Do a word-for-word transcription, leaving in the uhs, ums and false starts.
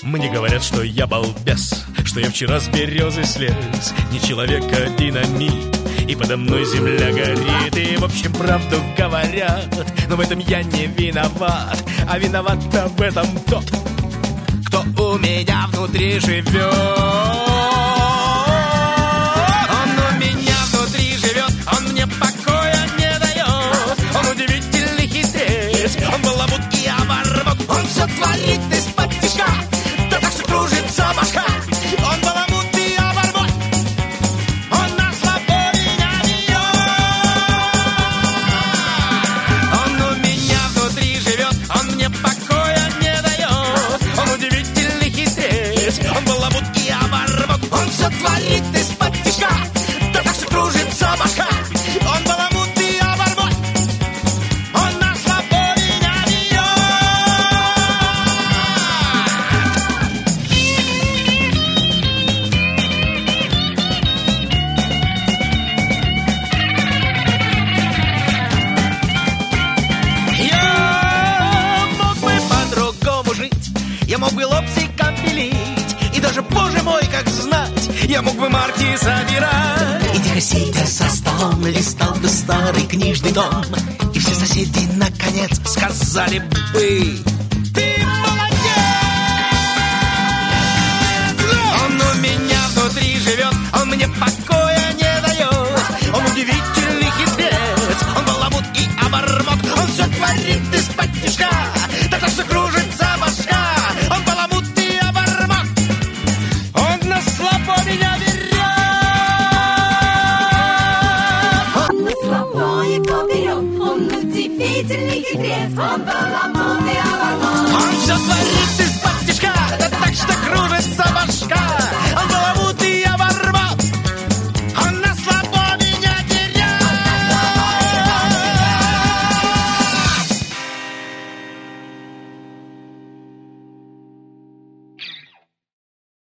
Мне говорят, что я балбес, что я вчера с березы слез. Не человек, а динамит, и подо мной земля горит. И в общем правду говорят, но в этом я не виноват. А виноват-то в этом тот, кто у меня внутри живет. Он у меня внутри живет, он мне покоя не дает. Он удивительный хитрец, он баламут и оборвот. Он все творит из-под тишка, да так что кружится башка. Он баламут и оборвот, он на слабо меня бьет. Он у меня внутри живет, он мне покоя не дает. Он удивительный хитрец, он баламут и оборвот. Он все творит из-под тишка, да так что кружится башка. Он баламут и оборвот, он на слабо меня бьет. Я мог бы по-другому жить, я мог бы лобзиком пилить, и даже, боже мой, как знать, я мог бы марки собирать. И тихо сидя за столом листал бы старый книжный том, и все соседи наконец сказали бы: ты молодец! Он у меня внутри живет, он мне покоя не дает. Он удивительный хитрец, он баламут и оборвот. Он все творит из-под тишка, да так что кружится башка. Он баламут и оборвот, он на слабо меня берет. Он на слабо его берет, он удивительный хитрец, он баламут и оборвот. Он